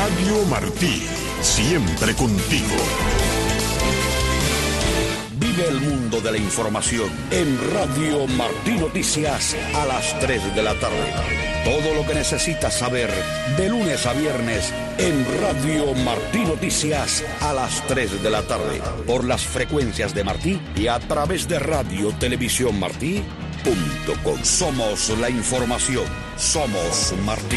Radio Martí, siempre contigo. Vive el mundo de la información en Radio Martí Noticias a las 3 de la tarde. Todo lo que necesitas saber de lunes a viernes en Radio Martí Noticias a las 3 de la tarde. Por las frecuencias de Martí y a través de Radio Televisión Martí.com. Somos la información. Somos Martí.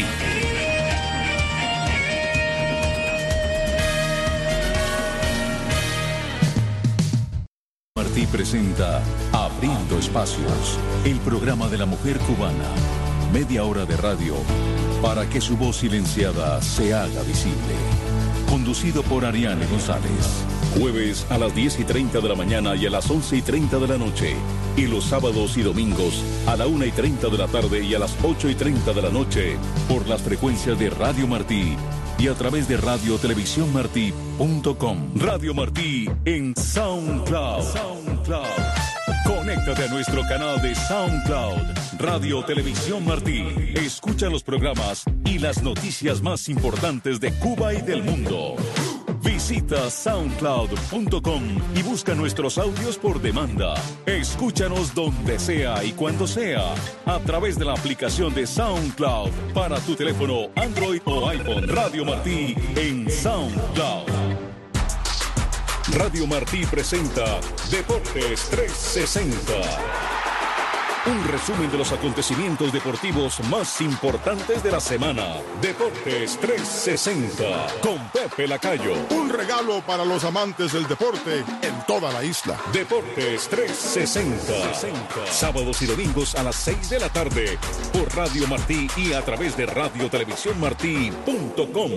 Martí presenta Abriendo Espacios, el programa de la mujer cubana. Media hora de radio para que su voz silenciada se haga visible. Conducido por Ariane González. Jueves a las 10:30 de la mañana y a las 11:30 de la noche. Y los sábados y domingos a la 1:30 de la tarde y a las 8:30 de la noche. Por las frecuencias de Radio Martí y a través de radiotelevisiónmartí.com. Radio Martí en SoundCloud. Conéctate a nuestro canal de SoundCloud, Radio Televisión Martí. Escucha los programas y las noticias más importantes de Cuba y del mundo. Visita soundcloud.com y busca nuestros audios por demanda. Escúchanos donde sea y cuando sea, a través de la aplicación de SoundCloud para tu teléfono Android o iPhone. Radio Martí en SoundCloud. Radio Martí presenta Deportes 360. Un resumen de los acontecimientos deportivos más importantes de la semana. Deportes 360 con Pepe Lacayo. Un regalo para los amantes del deporte en toda la isla. Deportes 360. Sábados y domingos a las 6 de la tarde por Radio Martí y a través de radiotelevisiónmartí.com.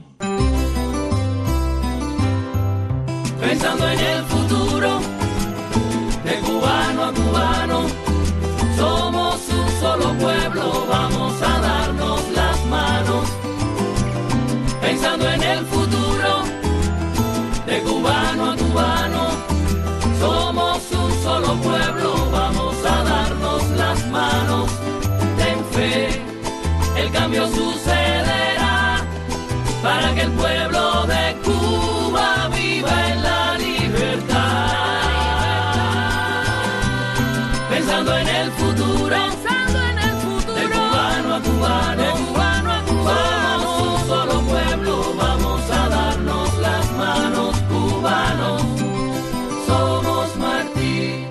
Pensando en el futuro, de cubano a cubano, somos un solo pueblo, vamos a darnos las manos. Pensando en el futuro, de cubano a cubano, somos un solo pueblo, vamos a darnos las manos. Ten fe, el cambio sucederá, para que el pueblo de Cuba viva en la libertad. Pensando en el futuro, de cubano a cubano, somos un solo pueblo, vamos a darnos las manos, cubanos, somos Martí.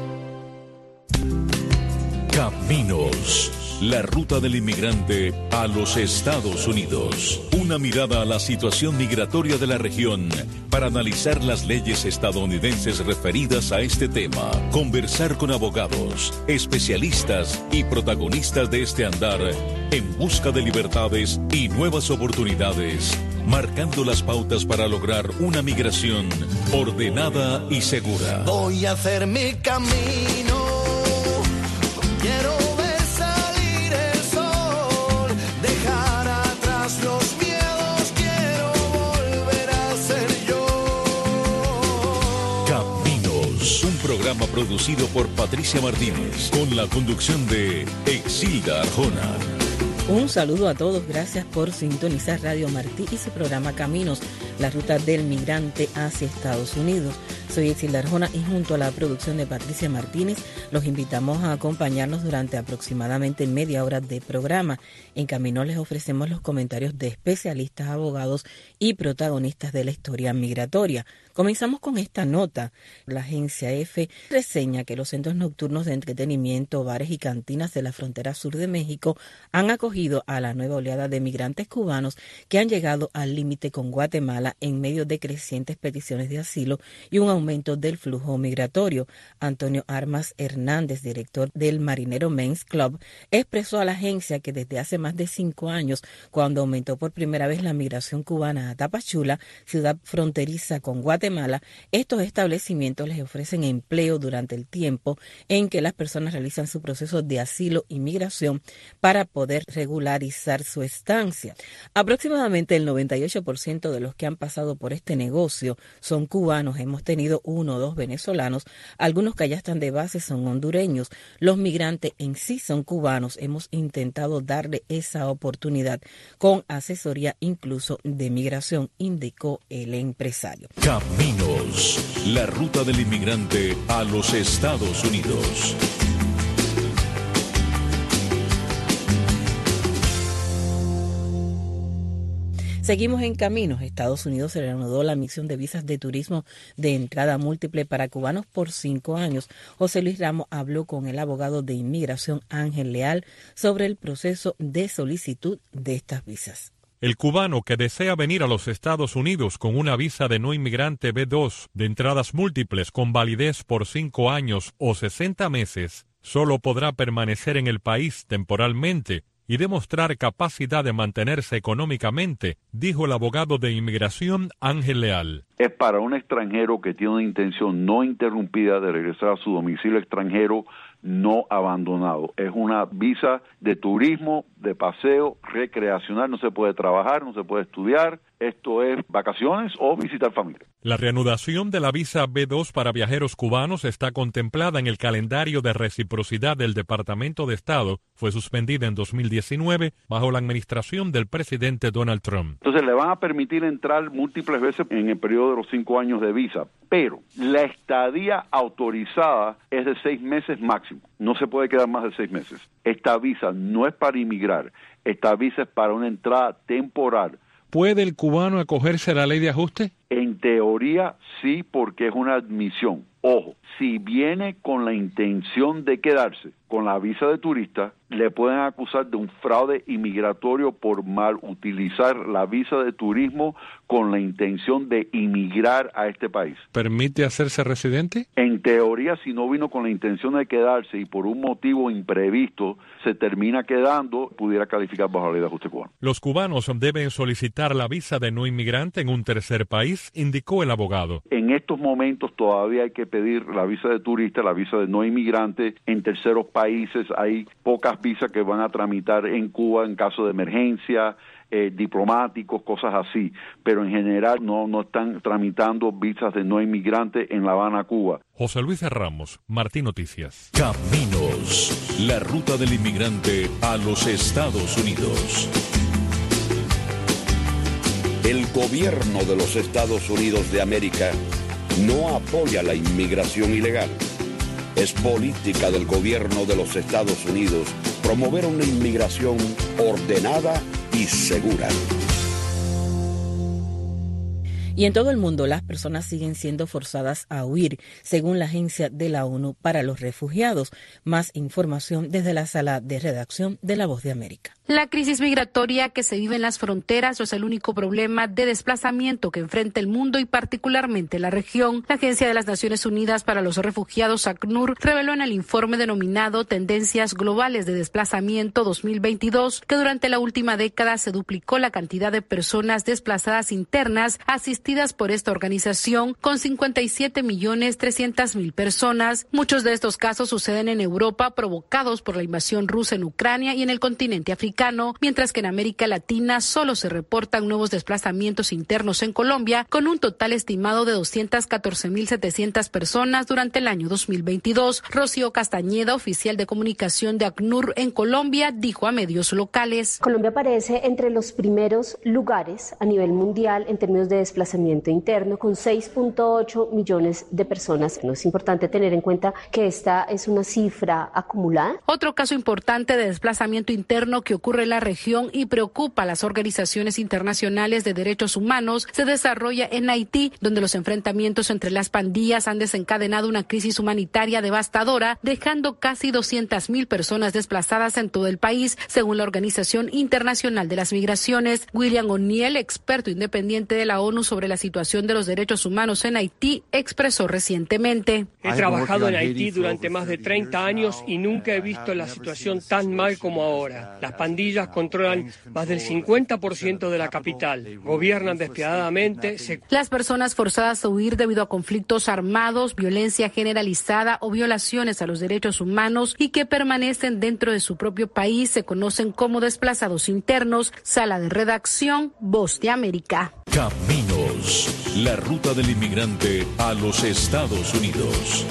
Caminos. La ruta del inmigrante a los Estados Unidos. Una mirada a la situación migratoria de la región para analizar las leyes estadounidenses referidas a este tema. Conversar con abogados, especialistas y protagonistas de este andar en busca de libertades y nuevas oportunidades, marcando las pautas para lograr una migración ordenada y segura. Voy a hacer mi camino. Quiero programa producido por Patricia Martínez, con la conducción de Exilda Arjona. Un saludo a todos, gracias por sintonizar Radio Martí y su programa Caminos, la ruta del migrante hacia Estados Unidos. Soy Exilda Arjona y junto a la producción de Patricia Martínez los invitamos a acompañarnos durante aproximadamente media hora de programa. En Caminos les ofrecemos los comentarios de especialistas, abogados y protagonistas de la historia migratoria. Comenzamos con esta nota. La agencia EFE reseña que los centros nocturnos de entretenimiento, bares y cantinas de la frontera sur de México han acogido a la nueva oleada de migrantes cubanos que han llegado al límite con Guatemala en medio de crecientes peticiones de asilo y un aumento del flujo migratorio. Antonio Armas Hernández, director del Marinero Men's Club, expresó a la agencia que desde hace más de 5 años, cuando aumentó por primera vez la migración cubana a Tapachula, ciudad fronteriza con Guatemala, estos establecimientos les ofrecen empleo durante el tiempo en que las personas realizan su proceso de asilo y migración para poder regularizar su estancia. Aproximadamente el 98% de los que han pasado por este negocio son cubanos. Hemos tenido tenido 1 o 2 venezolanos, algunos que allá están de base son hondureños. Los migrantes en sí son cubanos. Hemos intentado darle esa oportunidad con asesoría incluso de migración, indicó el empresario. Caminos, la ruta del inmigrante a los Estados Unidos. Seguimos en Caminos. Estados Unidos se reanudó la emisión de visas de turismo de entrada múltiple para cubanos por 5 años. José Luis Ramos habló con el abogado de inmigración Ángel Leal sobre el proceso de solicitud de estas visas. El cubano que desea venir a los Estados Unidos con una visa de no inmigrante B2 de entradas múltiples con validez por 5 años o 60 meses, solo podrá permanecer en el país temporalmente y demostrar capacidad de mantenerse económicamente, dijo el abogado de inmigración Ángel Leal. Es para un extranjero que tiene una intención no interrumpida de regresar a su domicilio extranjero no abandonado. Es una visa de turismo, de paseo, recreacional, no se puede trabajar, no se puede estudiar. Esto es vacaciones o visitar familia. La reanudación de la visa B2 para viajeros cubanos está contemplada en el calendario de reciprocidad del Departamento de Estado. Fue suspendida en 2019 bajo la administración del presidente Donald Trump. Entonces le van a permitir entrar múltiples veces en el periodo de los 5 años de visa, pero la estadía autorizada es de 6 meses máximo. No se puede quedar más de 6 meses. Esta visa no es para inmigrar, esta visa es para una entrada temporal. ¿Puede el cubano acogerse a la ley de ajuste? En teoría sí, porque es una admisión. Ojo, si viene con la intención de quedarse con la visa de turista, le pueden acusar de un fraude inmigratorio por mal utilizar la visa de turismo con la intención de inmigrar a este país. ¿Permite hacerse residente? En teoría, si no vino con la intención de quedarse y por un motivo imprevisto se termina quedando, pudiera calificar bajo la ley de ajuste cubano. Los cubanos deben solicitar la visa de no inmigrante en un tercer país, indicó el abogado. En estos momentos todavía hay que pedir la visa de turista, la visa de no inmigrante en terceros países. Hay pocas visas que van a tramitar en Cuba en caso de emergencia, diplomáticos, cosas así, pero en general no están tramitando visas de no inmigrante en La Habana, Cuba. José Luis Ramos, Martín Noticias. Caminos, la ruta del inmigrante a los Estados Unidos. El gobierno de los Estados Unidos de América no apoya la inmigración ilegal. Es política del gobierno de los Estados Unidos promover una inmigración ordenada y segura. Y en todo el mundo las personas siguen siendo forzadas a huir, según la Agencia de la ONU para los Refugiados. Más información desde la sala de redacción de La Voz de América. La crisis migratoria que se vive en las fronteras no es el único problema de desplazamiento que enfrenta el mundo y particularmente la región. La Agencia de las Naciones Unidas para los Refugiados, ACNUR, reveló en el informe denominado Tendencias Globales de Desplazamiento 2022 que durante la última década se duplicó la cantidad de personas desplazadas internas asistidas por esta organización con 57.300.000 personas. Muchos de estos casos suceden en Europa provocados por la invasión rusa en Ucrania y en el continente africano, mientras que en América Latina solo se reportan nuevos desplazamientos internos en Colombia, con un total estimado de 214.700 personas durante el año 2022. Rocío Castañeda, oficial de comunicación de ACNUR en Colombia, dijo a medios locales: Colombia aparece entre los primeros lugares a nivel mundial en términos de desplazamiento interno, con 6.8 millones de personas. No es importante tener en cuenta que esta es una cifra acumulada. Otro caso importante de desplazamiento interno que ocurre en la región y preocupa a las organizaciones internacionales de derechos humanos se desarrolla en Haití, donde los enfrentamientos entre las pandillas han desencadenado una crisis humanitaria devastadora, dejando casi 200.000 personas desplazadas en todo el país, según la Organización Internacional de las Migraciones. William O'Neill, experto independiente de la ONU sobre la situación de los derechos humanos en Haití, expresó recientemente: He trabajado en Haití durante más de 30 años y nunca he visto la situación tan mal como ahora. Las pandillas controlan más del 50% de la capital, gobiernan despiadadamente. Las personas forzadas a huir debido a conflictos armados, violencia generalizada o violaciones a los derechos humanos y que permanecen dentro de su propio país se conocen como desplazados internos. Sala de redacción, Voz de América. Caminos. Caminos, la ruta del inmigrante a los Estados Unidos.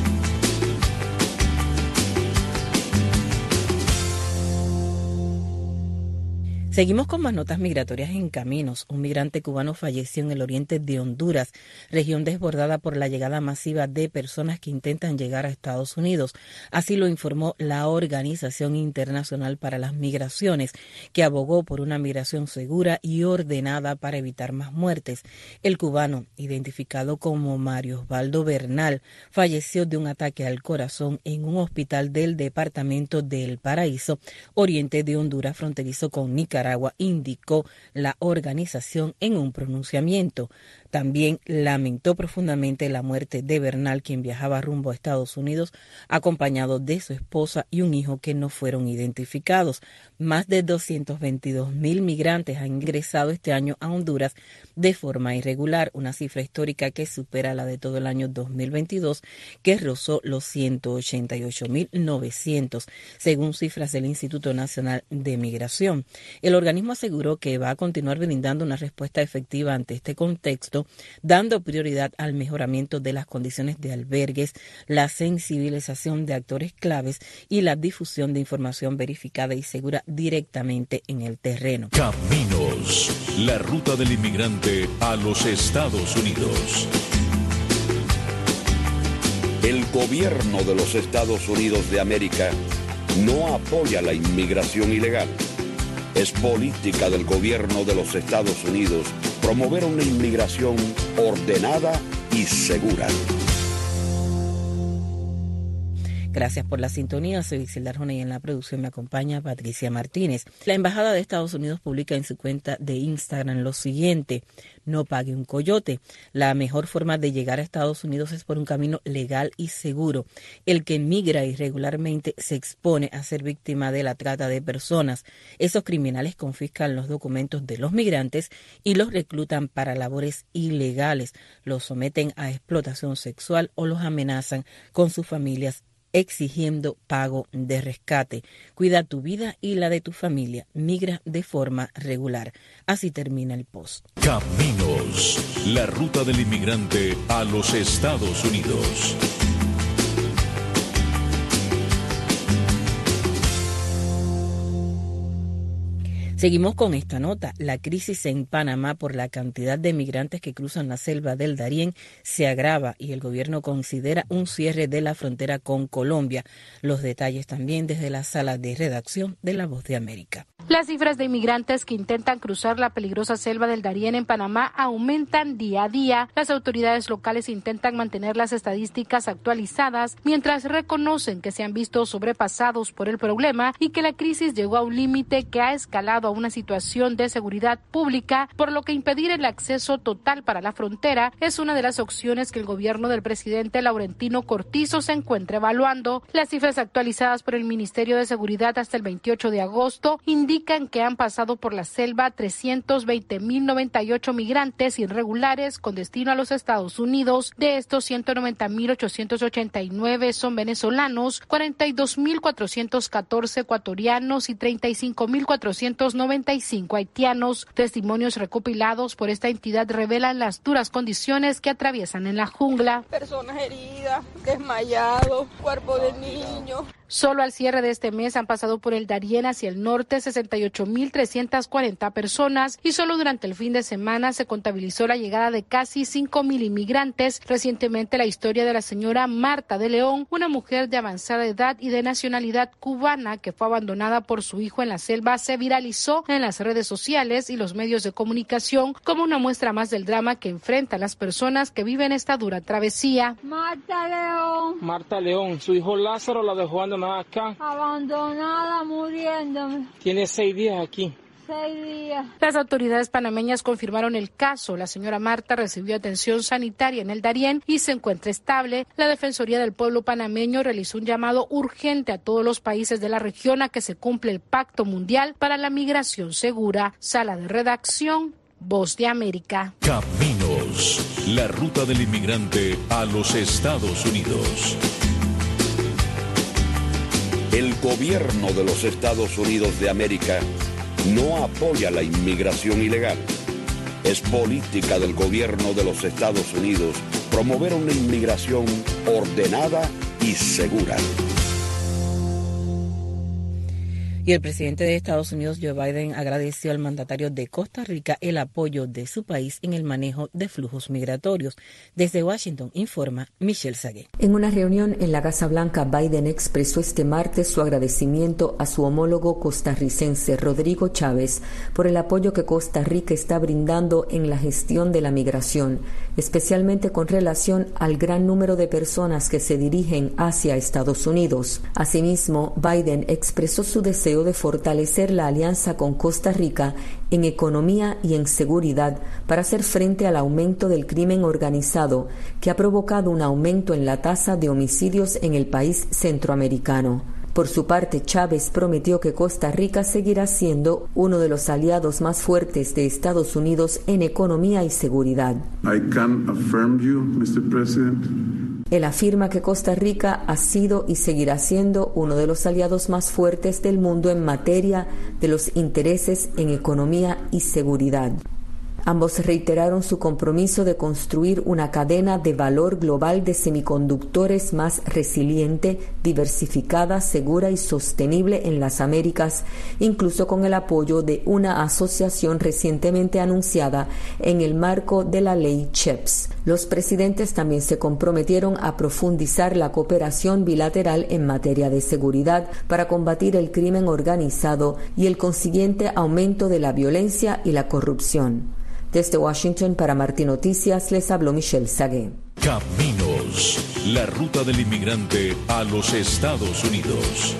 Seguimos con más notas migratorias en Caminos. Un migrante cubano falleció en el oriente de Honduras, región desbordada por la llegada masiva de personas que intentan llegar a Estados Unidos. Así lo informó la Organización Internacional para las Migraciones, que abogó por una migración segura y ordenada para evitar más muertes. El cubano, identificado como Mario Osvaldo Bernal, falleció de un ataque al corazón en un hospital del departamento de El Paraíso, oriente de Honduras, fronterizo con Nicaragua, indicó la organización en un pronunciamiento. También lamentó profundamente la muerte de Bernal, quien viajaba rumbo a Estados Unidos acompañado de su esposa y un hijo que no fueron identificados. Más de 222,000 migrantes han ingresado este año a Honduras de forma irregular, una cifra histórica que supera la de todo el año 2022, que rozó los 188,900, según cifras del Instituto Nacional de Migración. El organismo aseguró que va a continuar brindando una respuesta efectiva ante este contexto, dando prioridad al mejoramiento de las condiciones de albergues, la sensibilización de actores claves y la difusión de información verificada y segura directamente en el terreno. Caminos, la ruta del inmigrante a los Estados Unidos. El gobierno de los Estados Unidos de América no apoya la inmigración ilegal. Es política del gobierno de los Estados Unidos promover una inmigración ordenada y segura. Gracias por la sintonía. Soy Isilda Arjona y en la producción me acompaña Patricia Martínez. La Embajada de Estados Unidos publica en su cuenta de Instagram lo siguiente: no pague un coyote. La mejor forma de llegar a Estados Unidos es por un camino legal y seguro. El que migra irregularmente se expone a ser víctima de la trata de personas. Esos criminales confiscan los documentos de los migrantes y los reclutan para labores ilegales. Los someten a explotación sexual o los amenazan con sus familias, exigiendo pago de rescate. Cuida tu vida y la de tu familia. Migra de forma regular. Así termina el post. Caminos, la ruta del inmigrante a los Estados Unidos. Seguimos con esta nota. La crisis en Panamá por la cantidad de migrantes que cruzan la selva del Darién se agrava y el gobierno considera un cierre de la frontera con Colombia. Los detalles también desde la sala de redacción de La Voz de América. Las cifras de inmigrantes que intentan cruzar la peligrosa selva del Darién en Panamá aumentan día a día. Las autoridades locales intentan mantener las estadísticas actualizadas mientras reconocen que se han visto sobrepasados por el problema y que la crisis llegó a un límite que ha escalado a una situación de seguridad pública, por lo que impedir el acceso total para la frontera es una de las opciones que el gobierno del presidente Laurentino Cortizo se encuentra evaluando. Las cifras actualizadas por el Ministerio de Seguridad hasta el 28 de agosto indican que han pasado por la selva 320,098 migrantes irregulares con destino a los Estados Unidos. De estos, 190,889 son venezolanos, 42,414 ecuatorianos y 35,495 haitianos. Testimonios recopilados por esta entidad revelan las duras condiciones que atraviesan en la jungla. Personas heridas, desmayados, cuerpo de niños. Solo al cierre de este mes han pasado por el Darién hacia el norte 68,340 personas y solo durante el fin de semana se contabilizó la llegada de casi 5,000 inmigrantes. Recientemente la historia de la señora Marta de León, una mujer de avanzada edad y de nacionalidad cubana que fue abandonada por su hijo en la selva, se viralizó en las redes sociales y los medios de comunicación como una muestra más del drama que enfrentan las personas que viven esta dura travesía. Marta León, su hijo Lázaro la dejó abandonada acá. Abandonada, muriéndome. Tiene 6 días aquí. 6 días. Las autoridades panameñas confirmaron el caso. La señora Marta recibió atención sanitaria en el Darién y se encuentra estable. La Defensoría del Pueblo panameño realizó un llamado urgente a todos los países de la región a que se cumpla el Pacto Mundial para la Migración Segura. Sala de redacción, Voz de América. Caminos, la ruta del inmigrante a los Estados Unidos. El gobierno de los Estados Unidos de América no apoya la inmigración ilegal. Es política del gobierno de los Estados Unidos promover una inmigración ordenada y segura. Y el presidente de Estados Unidos, Joe Biden, agradeció al mandatario de Costa Rica el apoyo de su país en el manejo de flujos migratorios. Desde Washington, informa Michelle Sagué. En una reunión en la Casa Blanca, Biden expresó este martes su agradecimiento a su homólogo costarricense, Rodrigo Chávez, por el apoyo que Costa Rica está brindando en la gestión de la migración, especialmente con relación al gran número de personas que se dirigen hacia Estados Unidos. Asimismo, Biden expresó su deseo de fortalecer la alianza con Costa Rica en economía y en seguridad para hacer frente al aumento del crimen organizado que ha provocado un aumento en la tasa de homicidios en el país centroamericano. Por su parte, Chávez prometió que Costa Rica seguirá siendo uno de los aliados más fuertes de Estados Unidos en economía y seguridad. I can affirm you, Mr. President. Él afirma que Costa Rica ha sido y seguirá siendo uno de los aliados más fuertes del mundo en materia de los intereses en economía y seguridad. Ambos reiteraron su compromiso de construir una cadena de valor global de semiconductores más resiliente, diversificada, segura y sostenible en las Américas, incluso con el apoyo de una asociación recientemente anunciada en el marco de la ley CHIPS. Los presidentes también se comprometieron a profundizar la cooperación bilateral en materia de seguridad para combatir el crimen organizado y el consiguiente aumento de la violencia y la corrupción. Desde Washington para Martí Noticias les habló Michelle Sagué. Caminos, la ruta del inmigrante a los Estados Unidos.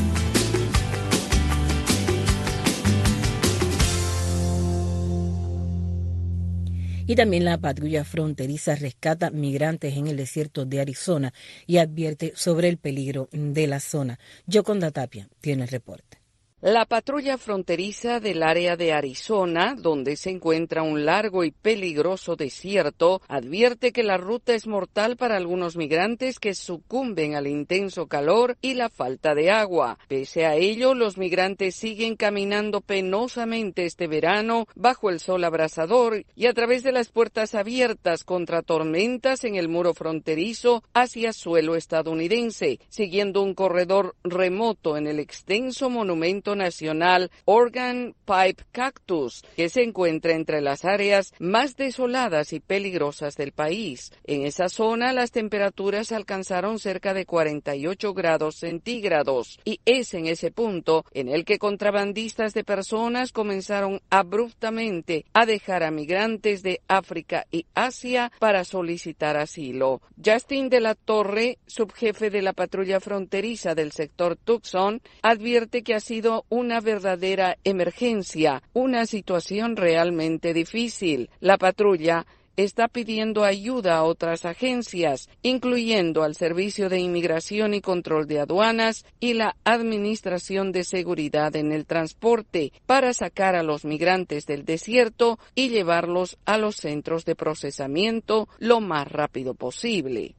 Y también la patrulla fronteriza rescata migrantes en el desierto de Arizona y advierte sobre el peligro de la zona. Yoconda Tapia tiene el reporte. La patrulla fronteriza del área de Arizona, donde se encuentra un largo y peligroso desierto, advierte que la ruta es mortal para algunos migrantes que sucumben al intenso calor y la falta de agua. Pese a ello, los migrantes siguen caminando penosamente este verano bajo el sol abrasador y a través de las puertas abiertas contra tormentas en el muro fronterizo hacia suelo estadounidense, siguiendo un corredor remoto en el extenso monumento nacional Organ Pipe Cactus, que se encuentra entre las áreas más desoladas y peligrosas del país. En esa zona las temperaturas alcanzaron cerca de 48 grados centígrados y es en ese punto en el que contrabandistas de personas comenzaron abruptamente a dejar a migrantes de África y Asia para solicitar asilo. Justin de la Torre, subjefe de la patrulla fronteriza del sector Tucson, advierte que ha sido una verdadera emergencia, una situación realmente difícil. La patrulla está pidiendo ayuda a otras agencias, incluyendo al Servicio de Inmigración y Control de Aduanas y la Administración de Seguridad en el Transporte, para sacar a los migrantes del desierto y llevarlos a los centros de procesamiento lo más rápido posible.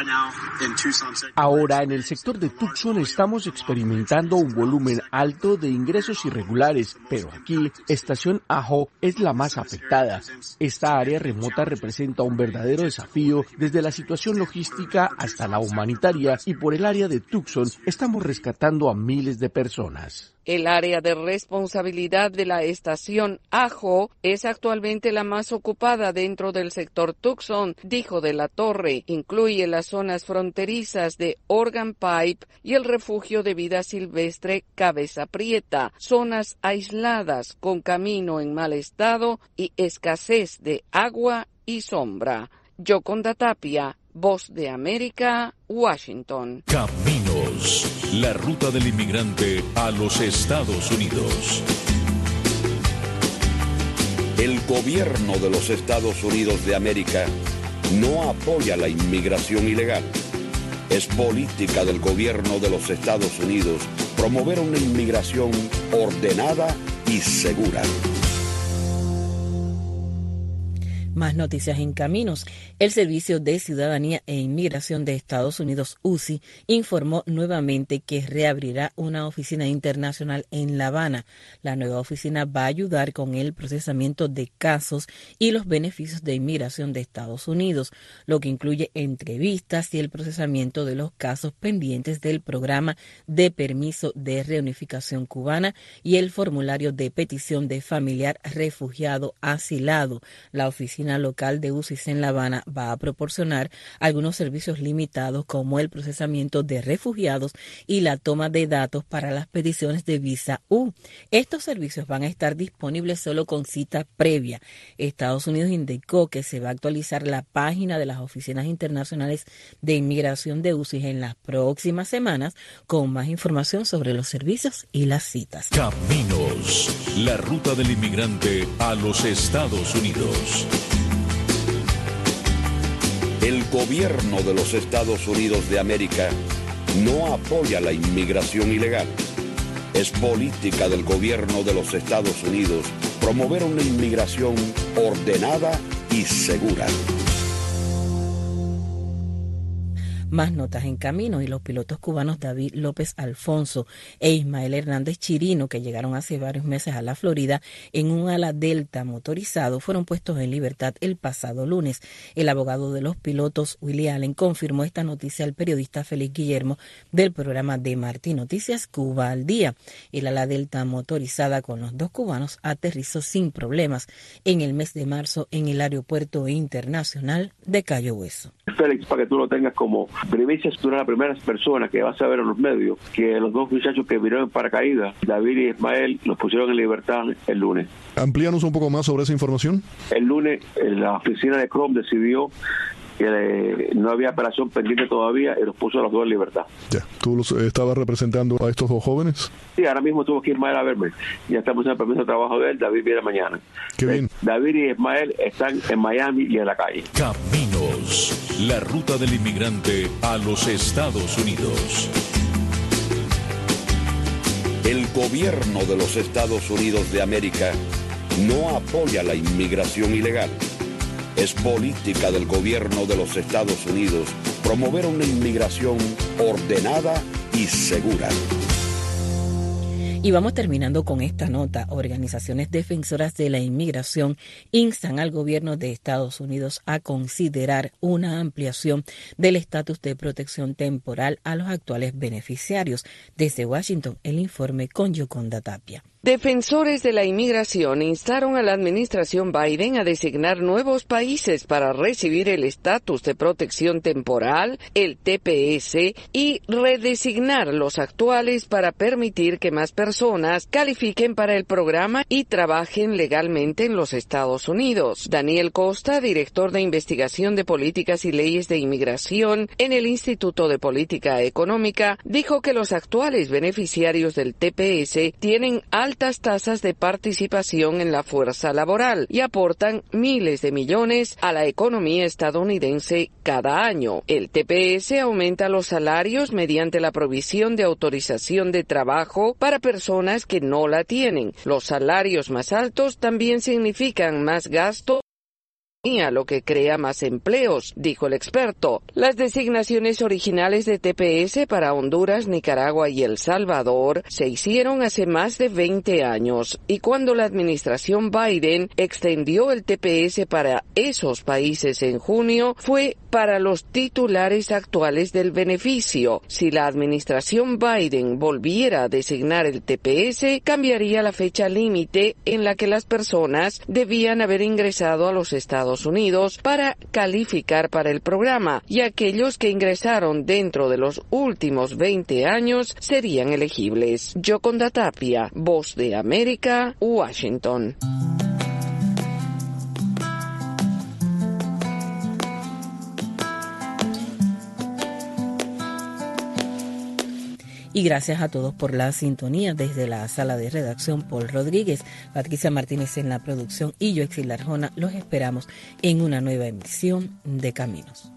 Ahora, en el sector de Tucson estamos experimentando un volumen alto de ingresos irregulares, pero aquí, Estación Ajo es la más afectada. Esta área remota representa un verdadero desafío desde la situación logística hasta la humanitaria, y por el área de Tucson estamos rescatando a miles de personas. El área de responsabilidad de la estación Ajo es actualmente la más ocupada dentro del sector Tucson, dijo de la Torre. Incluye las zonas fronterizas de Organ Pipe y el refugio de vida silvestre Cabeza Prieta, zonas aisladas con camino en mal estado y escasez de agua y sombra. Yoconda Tapia, Voz de América, Washington. Caminos, la ruta del inmigrante a los Estados Unidos. El gobierno de los Estados Unidos de América no apoya la inmigración ilegal. Es política del gobierno de los Estados Unidos promover una inmigración ordenada y segura. Más noticias en caminos. El Servicio de Ciudadanía e Inmigración de Estados Unidos, UCI, informó nuevamente que reabrirá una oficina internacional en La Habana. La nueva oficina va a ayudar con el procesamiento de casos y los beneficios de inmigración de Estados Unidos, lo que incluye entrevistas y el procesamiento de los casos pendientes del programa de permiso de reunificación cubana y el formulario de petición de familiar refugiado asilado. La oficina local de UCI en La Habana va a proporcionar algunos servicios limitados como el procesamiento de refugiados y la toma de datos para las peticiones de visa U. Estos servicios van a estar disponibles solo con cita previa. Estados Unidos indicó que se va a actualizar la página de las oficinas internacionales de inmigración de UCI en las próximas semanas con más información sobre los servicios y las citas. Caminos, la ruta del inmigrante a los Estados Unidos. El gobierno de los Estados Unidos de América no apoya la inmigración ilegal. Es política del gobierno de los Estados Unidos promover una inmigración ordenada y segura. Más notas en camino y los pilotos cubanos David López Alfonso e Ismael Hernández Chirino, que llegaron hace varios meses a la Florida en un ala Delta motorizado, fueron puestos en libertad el pasado lunes. El abogado de los pilotos, Willie Allen, confirmó esta noticia al periodista Félix Guillermo del programa de Martí Noticias Cuba al Día. El ala Delta motorizada con los dos cubanos aterrizó sin problemas en el mes de marzo en el aeropuerto internacional de Cayo Hueso. Félix, para que tú lo tengas como primicia, tú eres la primera persona que vas a ver en los medios que los dos muchachos que vinieron en paracaídas, David y Ismael, los pusieron en libertad el lunes. Amplíanos un poco más sobre esa información. El lunes la oficina de Chrome decidió que no había apelación pendiente todavía y los puso a los dos en libertad. Ya. ¿Tú los estabas representando a estos dos jóvenes? Sí, ahora mismo tuvo que Ismael a verme. Ya estamos en el permiso de trabajo de él, David viene mañana. Qué bien. David y Ismael están en Miami y en la calle. Caminos, la ruta del inmigrante a los Estados Unidos. El gobierno de los Estados Unidos de América no apoya la inmigración ilegal. Es política del gobierno de los Estados Unidos promover una inmigración ordenada y segura. Y vamos terminando con esta nota. Organizaciones defensoras de la inmigración instan al gobierno de Estados Unidos a considerar una ampliación del estatus de protección temporal a los actuales beneficiarios. Desde Washington, el informe con Yoconda Tapia. Defensores de la inmigración instaron a la administración Biden a designar nuevos países para recibir el estatus de protección temporal, el TPS, y redesignar los actuales para permitir que más personas califiquen para el programa y trabajen legalmente en los Estados Unidos. Daniel Costa, director de investigación de políticas y leyes de inmigración en el Instituto de Política Económica, dijo que los actuales beneficiarios del TPS tienen altas tasas de participación en la fuerza laboral y aportan miles de millones a la economía estadounidense cada año. El TPS aumenta los salarios mediante la provisión de autorización de trabajo para personas que no la tienen. Los salarios más altos también significan más gasto, lo que crea más empleos, dijo el experto. Las designaciones originales de TPS para Honduras, Nicaragua y El Salvador se hicieron hace más de 20 años, y cuando la administración Biden extendió el TPS para esos países en junio, fue para los titulares actuales del beneficio. Si la administración Biden volviera a designar el TPS, cambiaría la fecha límite en la que las personas debían haber ingresado a los Estados Unidos para calificar para el programa, y aquellos que ingresaron dentro de los últimos 20 años serían elegibles. Yoconda Tapia, Voz de América, Washington. Y gracias a todos por la sintonía. Desde la sala de redacción, Paul Rodríguez, Patricia Martínez en la producción y yo, Exil Arjona, los esperamos en una nueva emisión de Caminos.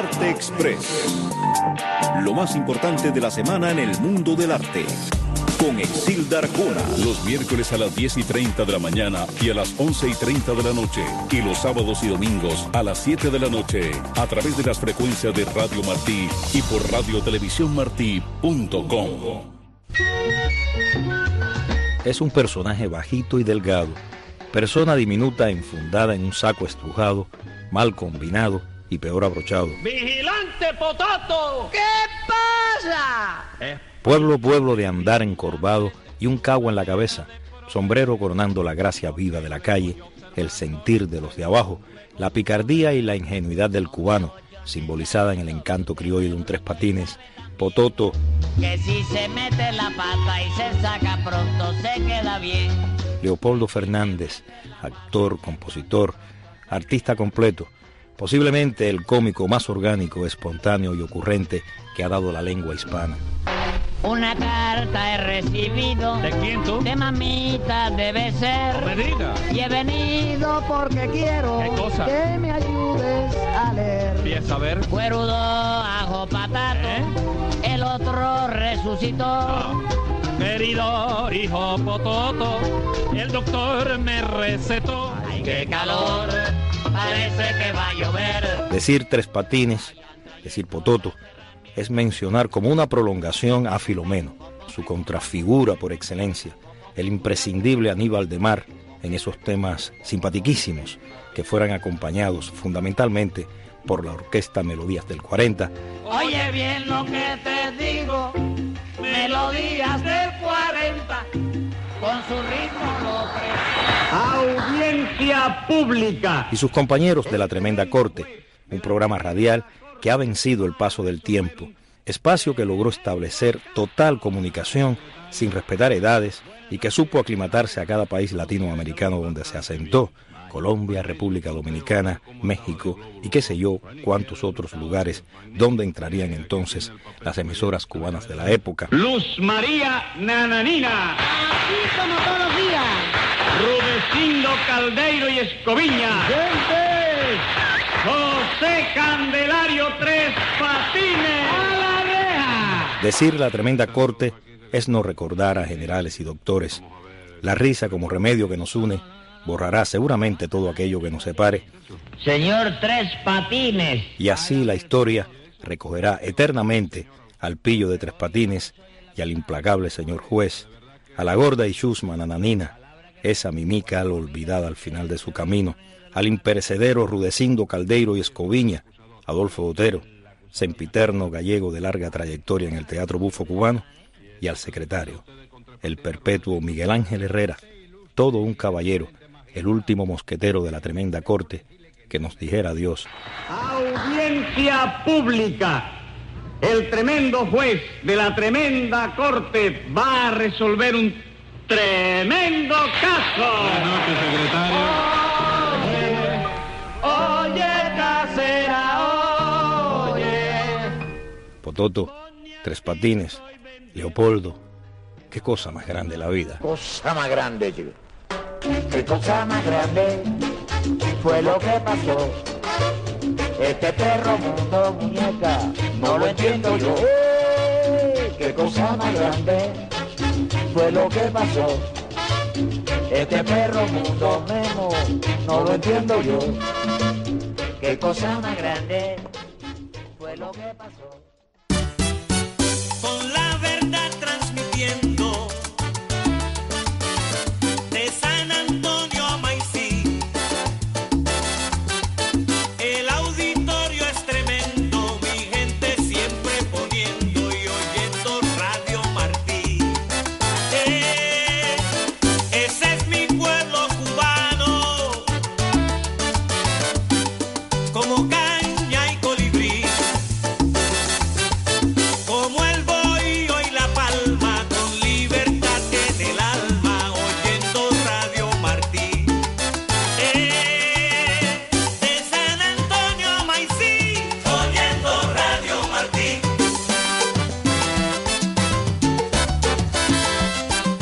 Arte Express. Lo más importante de la semana en el mundo del arte. Con Exilda Arjona. Los miércoles a las 10:30 de la mañana y a las 11:30 de la noche. Y los sábados y domingos a las 7 de la noche. A través de las frecuencias de Radio Martí y por radiotelevisiónmartí.com. Es un personaje bajito y delgado. Persona diminuta enfundada en un saco estrujado, mal combinado y peor abrochado. ¡Vigilante Potato! ¿Qué pasa? Pueblo de andar encorvado y un cagua en la cabeza, sombrero coronando la gracia viva de la calle, el sentir de los de abajo, la picardía y la ingenuidad del cubano, simbolizada en el encanto criollo de un tres patines, Pototo. Que si se mete la pata y se saca pronto se queda bien. Leopoldo Fernández, actor, compositor, artista completo, posiblemente el cómico más orgánico, espontáneo y ocurrente que ha dado la lengua hispana. Una carta he recibido. ¿De quién tú? De mamita debe ser. No me digas. Y he venido porque quiero. ¿Qué cosa? Que me ayudes a leer. Empieza a ver. Cuerudo, ajo, patato. El otro resucitó. Querido hijo Pototo, el doctor me recetó. Ay, qué calor, parece que va a llover. Decir tres patines, decir Pototo, es mencionar como una prolongación a Filomeno, su contrafigura por excelencia, el imprescindible Aníbal de Mar en esos temas simpatiquísimos que fueran acompañados fundamentalmente por la orquesta Melodías del 40. Oye bien lo que te digo, Melodías del 40, con su ritmo lo que... Audiencia pública. Y sus compañeros de La Tremenda Corte, un programa radial que ha vencido el paso del tiempo, espacio que logró establecer total comunicación sin respetar edades y que supo aclimatarse a cada país latinoamericano donde se asentó, Colombia, República Dominicana, México y qué sé yo cuántos otros lugares donde entrarían entonces las emisoras cubanas de la época. Luz María Nananina. Así como todos los días. Rudecindo Caldeiro y Escoviña. ¡Gente! José Candelario Tres Patines. ¡A la reja! Decir La Tremenda Corte es no recordar a generales y doctores. La risa como remedio que nos une borrará seguramente todo aquello que nos separe. Señor Tres Patines. Y así la historia recogerá eternamente al pillo de Tres Patines y al implacable señor juez, a la gorda y chusma Nananina, esa mimica al olvidada al final de su camino, al imperecedero Rudecindo Caldeiro y Escoviña, Adolfo Otero, sempiterno gallego de larga trayectoria en el teatro bufo cubano, y al secretario, el perpetuo Miguel Ángel Herrera, todo un caballero, el último mosquetero de La Tremenda Corte, que nos dijera adiós. Audiencia pública. El tremendo juez de La Tremenda Corte va a resolver un tremendo caso. Buenas noches, secretario. Oye, casera, oye. Pototo, Tres Patines, Leopoldo, qué cosa más grande la vida. Cosa más grande, chico. Qué cosa más grande fue lo que pasó. Este perro mundo, muñeca, no lo entiendo yo. Qué cosa más grande fue lo que pasó. Este perro mundo, Memo, no lo entiendo yo. Qué cosa más grande fue lo que pasó. Con la verdad transmitiendo de San Antonio a Maicí. El auditorio es tremendo, mi gente siempre poniendo y oyendo Radio Martí. Ese es mi pueblo cubano, como cada